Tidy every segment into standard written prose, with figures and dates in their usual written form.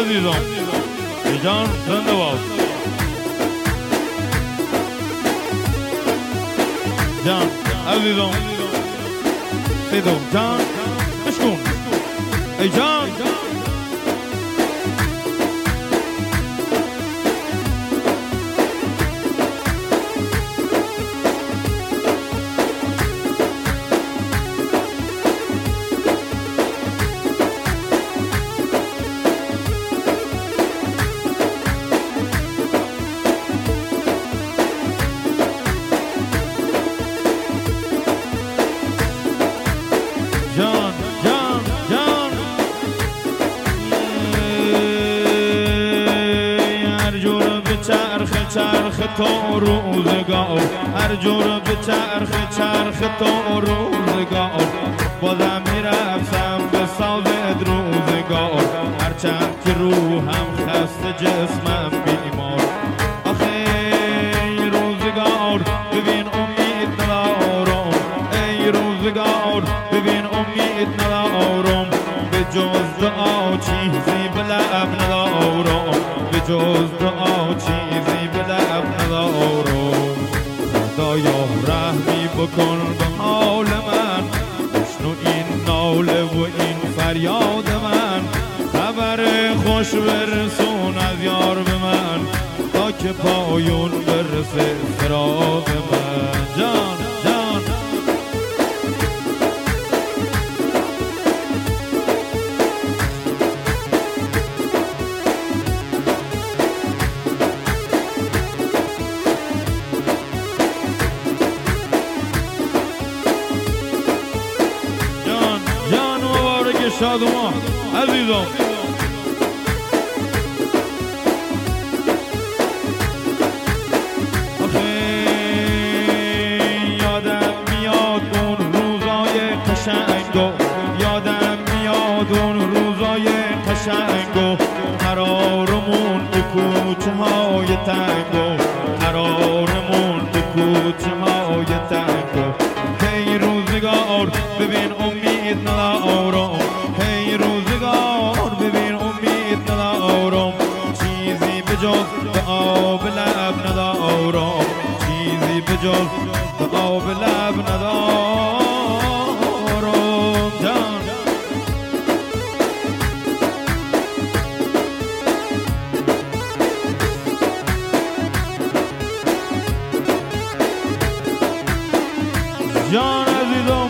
عزیزان جان زنده باد جان عزیزان سیدو جان بشکن ای جان جان جان جان هر جور به چرخ تو روزگار هر جور به چرخ تو روزگار بازم میرفتم به سازت روزگار هرچند که روحم خسته جسمم بیمار آخه ای روزگار ببین امید ندارم ای روزگار ببین امید ندارم به جز دعا چیزی به لب ندارم به جز دعا چیزی به لب ندارم خدایا رحمی بکن به حال من بشنو این ناله و این فریاد من خبر خوش برسون از یار به من تا که پایون برسه فراق من جان جان جان مبارک شادمان عزیزم یادم میاد اون روزای قشنگو یادم میاد اون روزای قشنگو قرارمون به کوچه های تنگو قرارمون به کوچه های تنگو هی روزگار ببین امید ندارم هی روزگار ببین امید ندارم چیزی به جز دعا به لب ندارم چیزی به جز دعا به لب ندارم جان جان عزیزم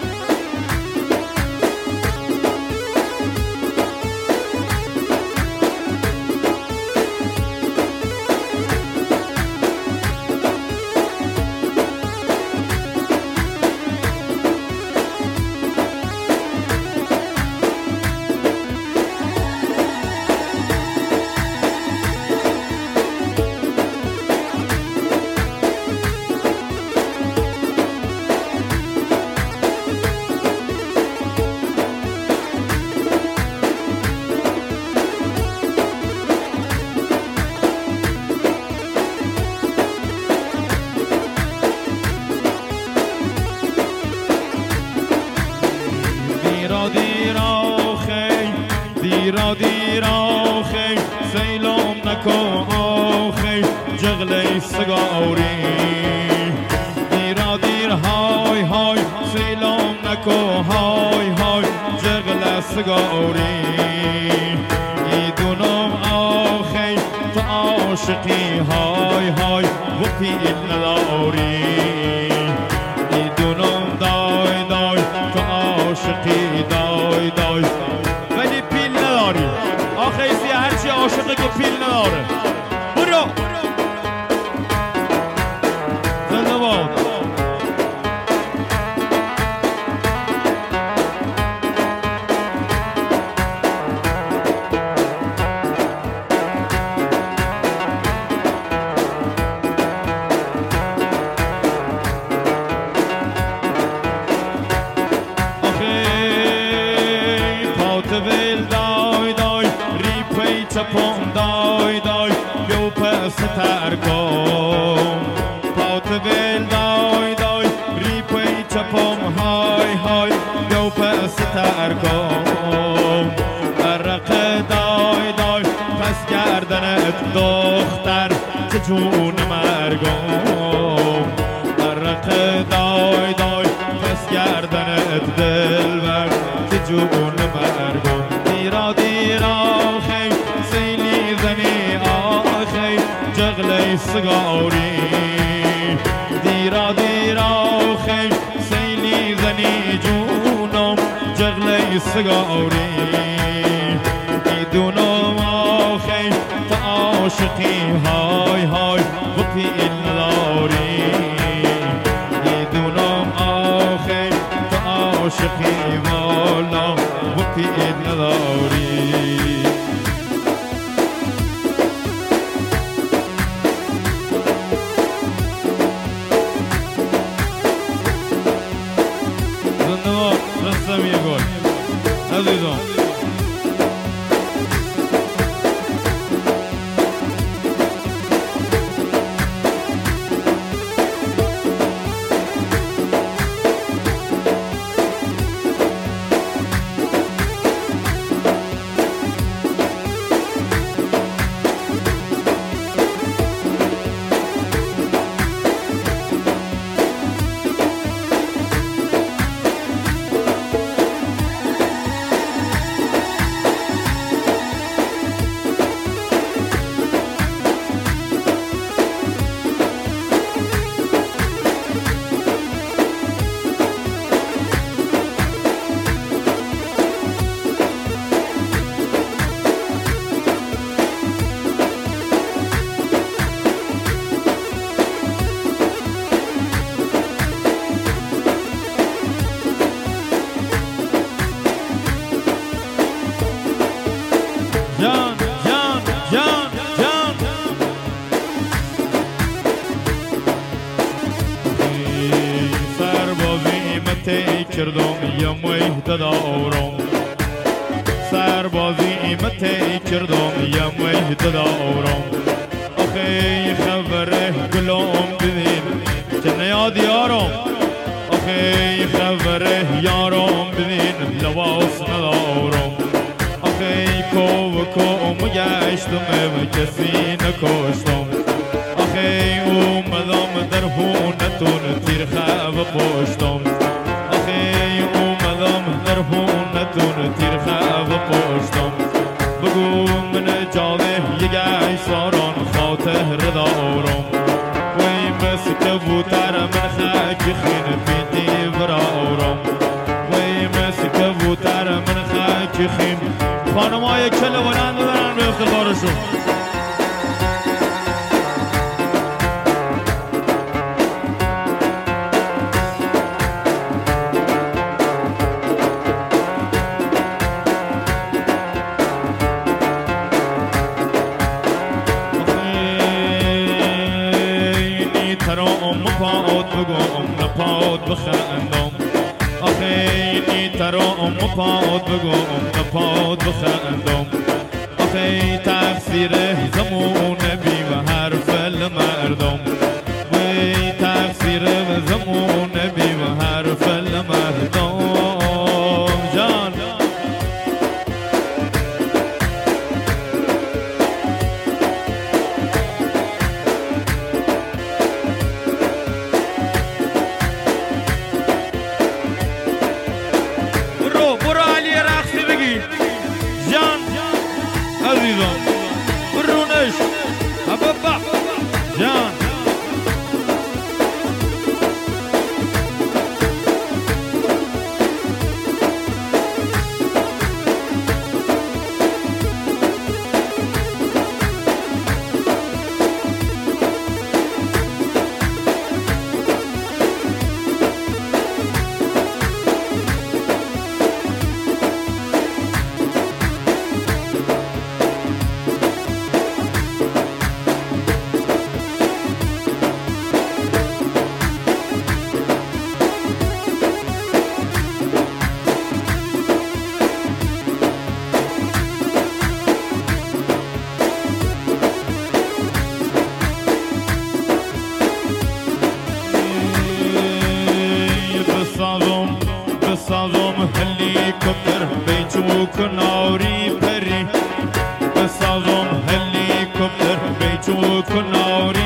دیر آخی سیلام نکن آخی جغلی سگاری دیر های های سیلام نکن های های جغل سگاری ایدونم آخی تو عاشقی های های و پیل نداری ایدونم دای دای تو عاشقی دای دای ولی پیل نداری آخه ایسی هرچی عاشقه که پیل نداره برو زنده باد چپم دای دای بیو پس ترکم پات بل دای دای ریپی چپم های های بیو پس ترکم عرق دای دای جون مرگم عرق دای دای پس گردنت دل بر جون مرگم دیرا دیرا خی سیلی زنی آخی جغلی سگاری دیرا دیرا خی سیلی زنی جونم جغلی سگاری میدونم آخی تا عاشقی های های و پیل نداری میدونم آخی تا عاشقی والا و پیل نداری زندوار رسم یه گل عزیزان جان جان جان جان سربازی متی کردم یه مهد دارم سربازی متی کردم یه مهد دارم آخی خبره گلوم ببین که نیاد یارم آخی خبره یارم ببین لباس ندارم آخی کو گشتم کسی نکشتم آخی اومدم در هونتون تیر خواب پشتم آخی اومدم در هونتون تیر خواب پشتم بگو من جاده یه گیساران خاطر دارم وی بس کبوتر من خاک خین پیتی برارم وی بس کبوتر من خاک خین خانمای کل بلند ببرن به افتخارشون پاد بگم نپاد بخندم آخی ترام پاد بگم نپاد بخندم آخی تقصیر زمون بی و حرف المردم وی تقصیر زمون بی و حرف المردم جان برو علی رقصی بگی جان عزیزان برونش ابابا جان بسازم هلیکوپتر بیچوک ناری پری بسازم هلیکوپتر بیچوک ناری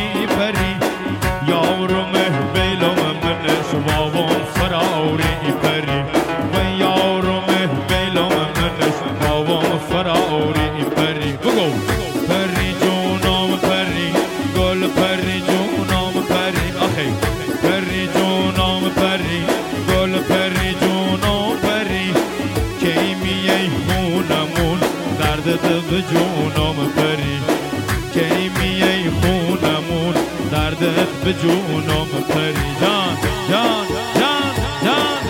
به جونم پری کی میای خونمون دردت به جونم پری جان جان جان جان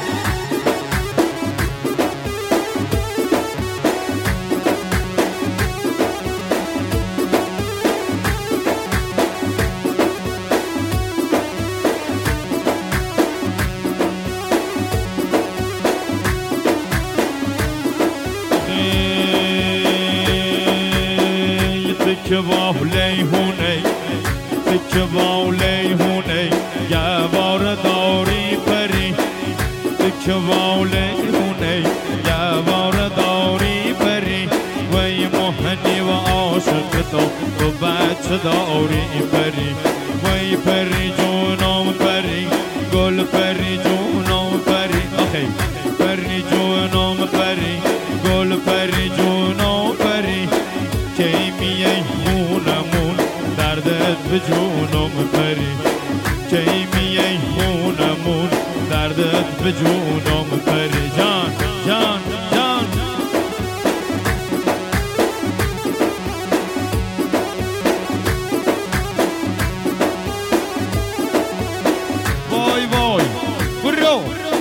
که والی هونه که والی هونه یه بار داری پری که والی هونه یه بار داری پری وی مهنی و عاشق تو بچه داری پری وی پری جونم پری گل پری جونم پری آخی پری جونم پری گل پری جونم پری کی میای خونمون دردت به جونم پری کی میای خونمون دردت به جونم پری جان جان جان وای وای برو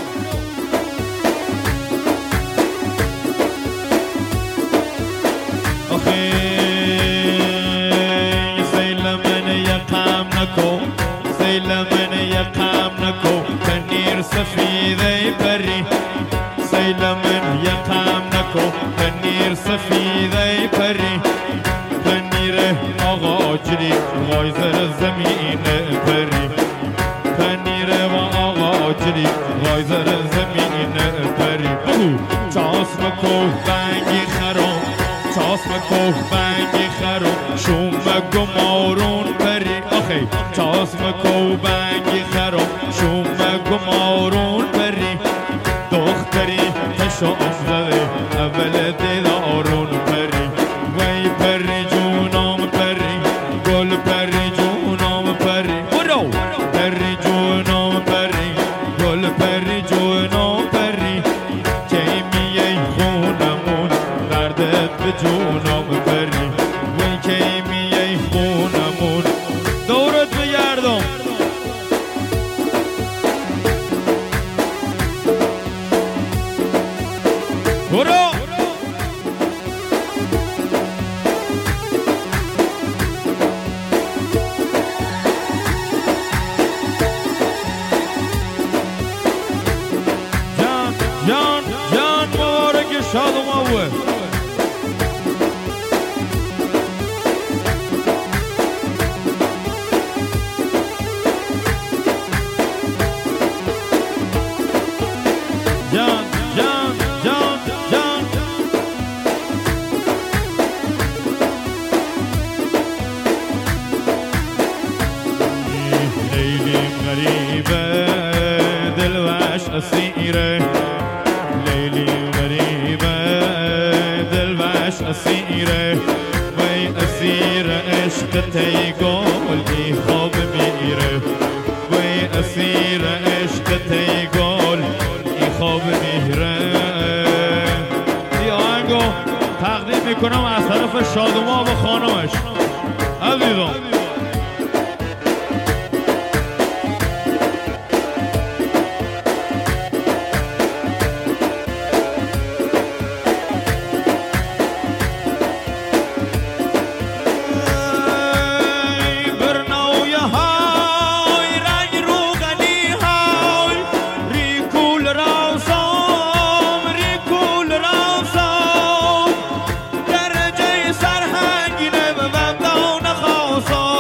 من يقام نكو تنير سفيدي بري سيل من يقام نكو تنير سفيدي بري تنير آغا جري غايزر زمين بري تنير آغا جري غايزر زمين بري چاس مكو بانگي خرو چاس مكو بانگي خرو شوم گمارون پری آخی چاس مکو بانگی خرو شوم گمارون پری دختری تشام زده اول دیدارون پری وی پری جونم پری گل پری جونم پری برو پری جونم پری گل پری جونم پری کی میای خونمون دردت به جونم پری وی کی میای خونمون دورت بگردم برو جان جان جان مبارک شادم اول جان جان جان جان لیلی غریبه دلوش اسیره لیلی غریبه دلوش اسیره وی اسیر عشق تی گل ای خواب میره وی اسیر عشق تی گل خواب میره این آهنگو تقدیم میکنم از طرف شادوما و خانمش عزیزم سرهنگینه به بندان خواستم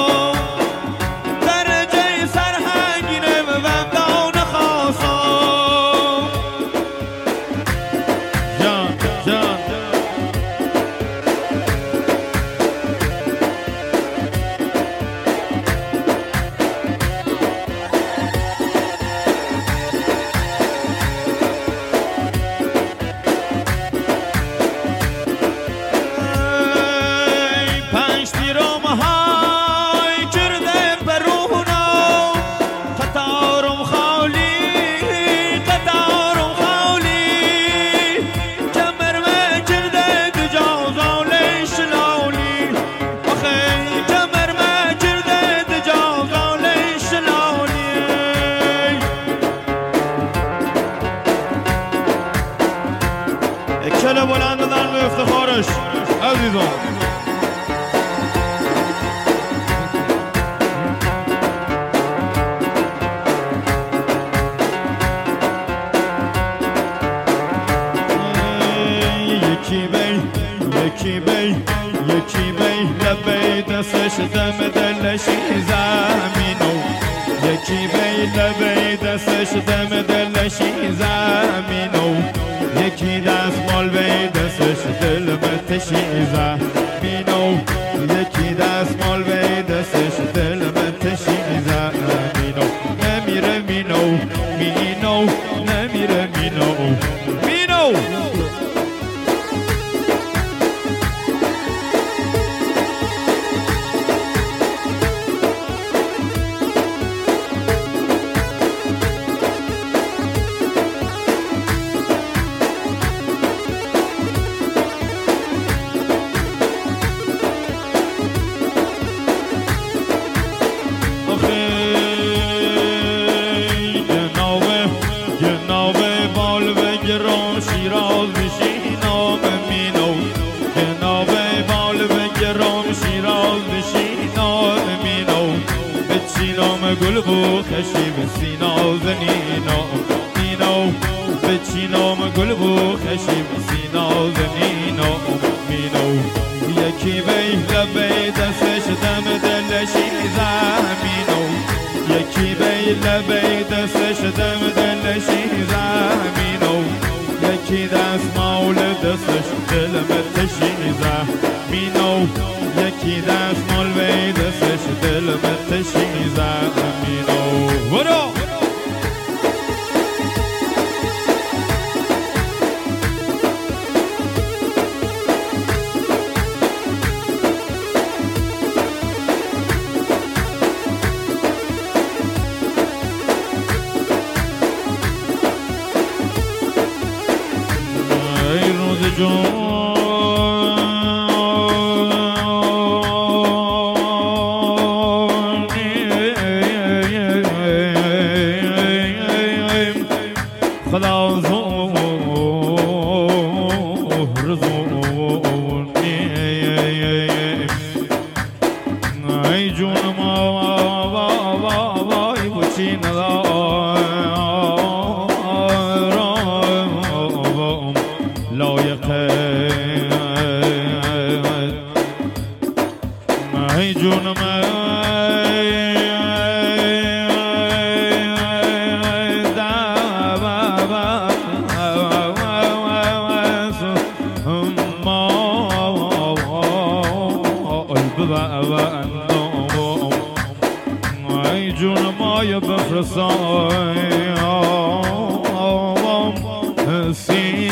کل بلند بزن به افتخارش عزیزان. یکی بی لبی دستش دم دلشی زمینو، یکی بی لبی دستش دم دلشی زمینو، یکی دست مال بی دستش دل متشی زمینو، یکی دست مال بی دستش دل متشی زمینو. نمیره مینو مینو نمیره مینو مینو. شیراز بشی نام مینو، جناب بال بگرام شیراز بشی نام مینو، بچی نام گل بو خشی بسی نازنینو مینو، بچی نام گل بو خشی بسی نازنینو مینو. یکی بی لبی دستش دم دلشی زمینو، یکی بی لبی دستش دم دلشی زمینو، یکی دست مال دستش دل متشی زمینو، یکی دست مال بی دستش دل متشی زمینو. برو خدا زور زونی ای جون ما وای بچی ندارم لایق ای جون ما ای جون مای بفرستای سی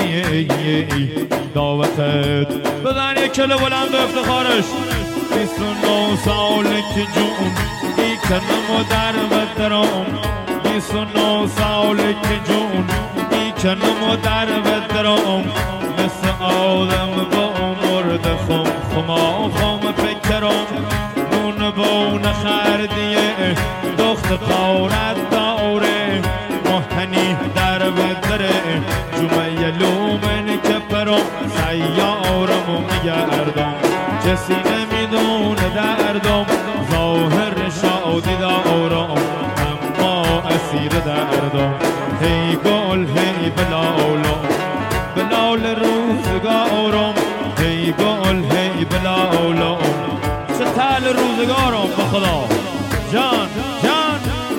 دعوتت بزن یک کل بلند افتخارش. 29 سال که جون ای کنم و در بدرم، 29 سال که جون ای کنم و در بدرم، مثل آدم با مرد خما فکرم، نون بون خردیه دخت قارت داره، مهنی در بدره جمعه لومن که پرم، سیارمو میگردم کسی نمیدونه دردم، ظاهر شادی دارم اما اسیر دردم. هی گل هی بلالم بلال روزگارم، هی گل هی بلالم چه تل روزگارم به خدا جان جان.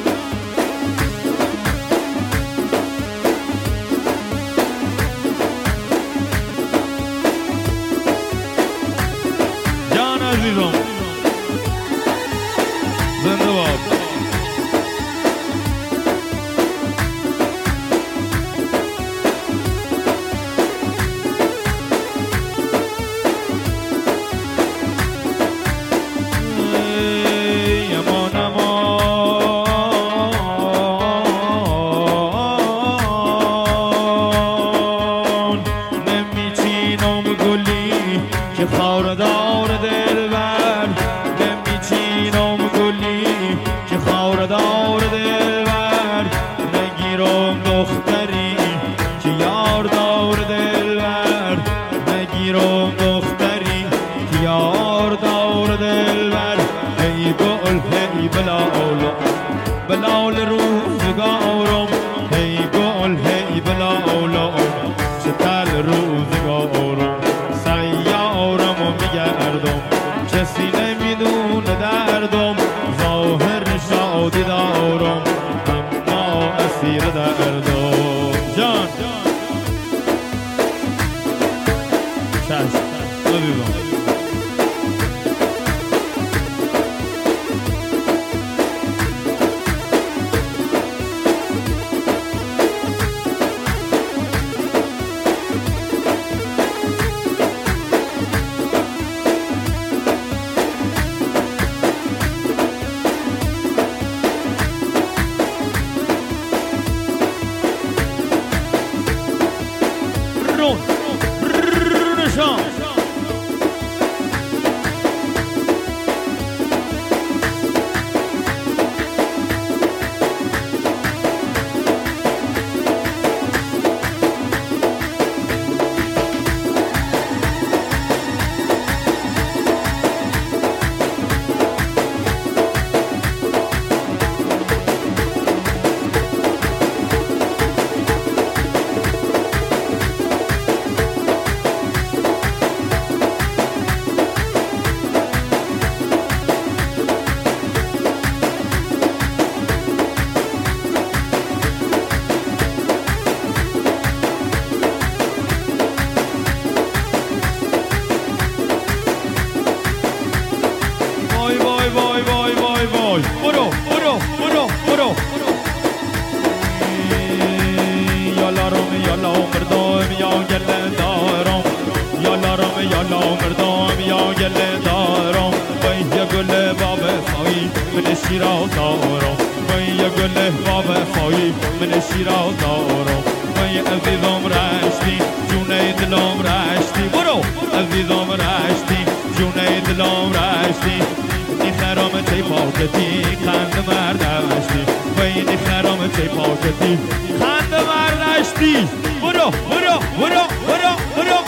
جان عزیزم زنده باد. خاردار دلبر نمیچینم گلی که خاردار دلبر، نگیرم دختری که یاردار دلبر، اسیر دردم جان چشم ببینم من شیراز دارم من یه گل وفایی من شیراز دارم من عزیزم رشتی جونه دلم رشتی برو عزیزم رشتی جونه دلم رشتی این خرام تی پاکتی خند مردشتی من این خرام تی پاکتی خند مردشتی برو برو برو برو برو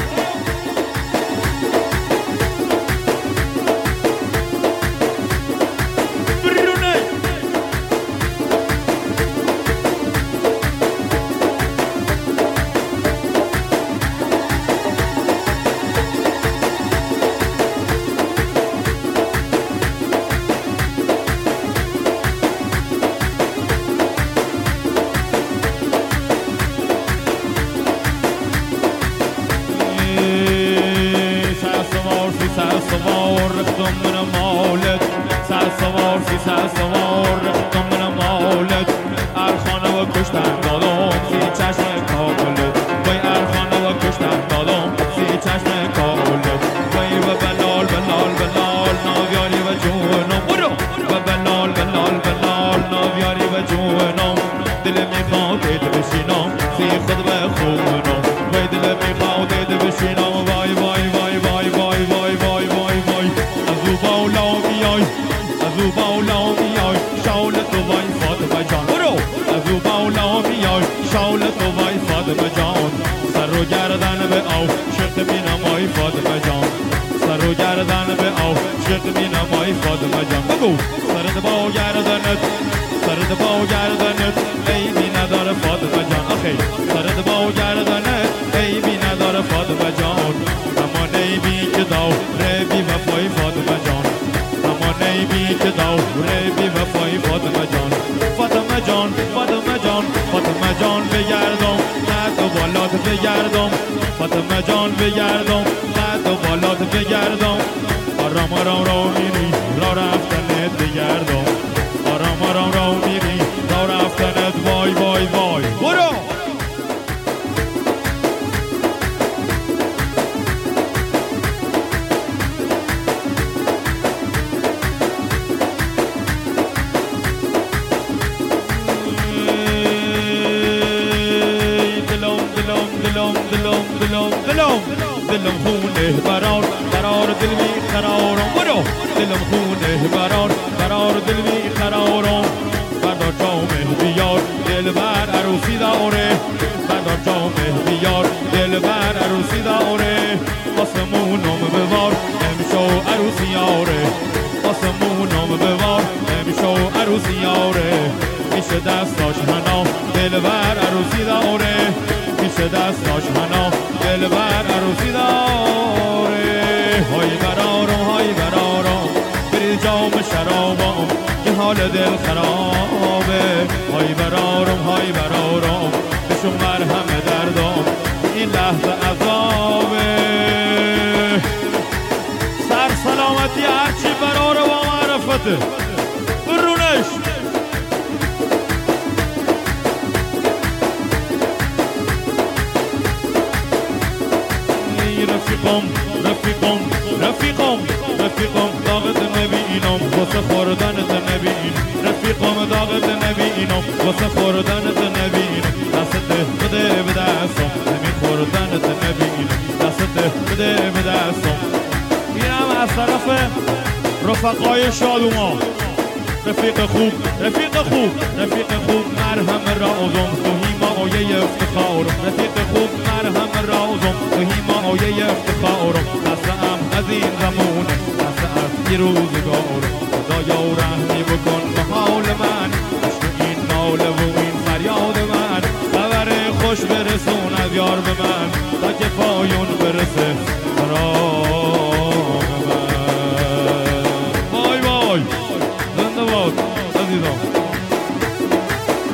سوار رفتم من مالت سوار رفتم من مالت ارخانه و کشتن دادم سی چشم کابلت وای ارخانه و کشتن دادم سی چشم کابلت وای و بلال بلال بلال ناویاری و جونم برو و بلال بلال بلال ناویاری و جونم دل میخواد دید بشینم سی خود به خونم وای دل میخواد دید بشینم وای وای وای وای وای وای وای وای وای ازو بالا میای ازو بالا میای شاول تو وای فاطمه جان برو ازو بالا میای شاول تو وای فاطمه جان سر و گردن به آو شرط می نمای فاطمه جان سر و گردن به آو شرط می نمای فاطمه جان بگو سرت با گردنت سرت با گردنت عیبی نداره فاطمه جان آخی سرت با گردنت عیبی نداره فاطمه جان اما نیبی که دوره بی وفای فاطمه جان اما نیبی که دوره بی وفای فاطمه جان فاطمه جان فاطمه جان فاطمه جان بگردم قد و بالات بگردم فاطمه جان بگردم قد و بالات بگردم آرام آرام را میری را رفتنت بگردم آرام آرام را میری را رفتنت وای وای وای برو دلم خونه قرار دل بی قرارم برو دلم خونه قرار دل بی قرارم بردار جامه بیار دل بر عروسی داره بردار جامه بیار دل بر عروسی داره آسمونم ببار امشو عروسی یاره آسمونم ببار امشو عروسی یاره میشه دستاش حنا دل بر عروسی داره میشه دستاش حنا دل بر عروسی داره های برارم بری جام شرابم که حال دل خرابه های برارم آروم های بر آرام بشون مرهم دردام این لحظه عذابه سر سلامتی هرچی براره با معرفته برونش رفیقم داغت نبینم واسه خوردنت نبین رفیقم داغت نبینم واسه خوردنت نبین دست بده به دستم نمی خوردنت نبین دست بده به دستم اینم از طرف رفقای شادوما رفیق خوب مرهم رازم تو حمایه افتخارم رفیق خوب مرهم رازم تو حمایه افتخارم دستم از این زمونه دست از یه روزگارم خدایا رحمی بکن به حال من عشق این ناله و این فریاد من خبر خوش برسون از یار به من تا که پایون برسه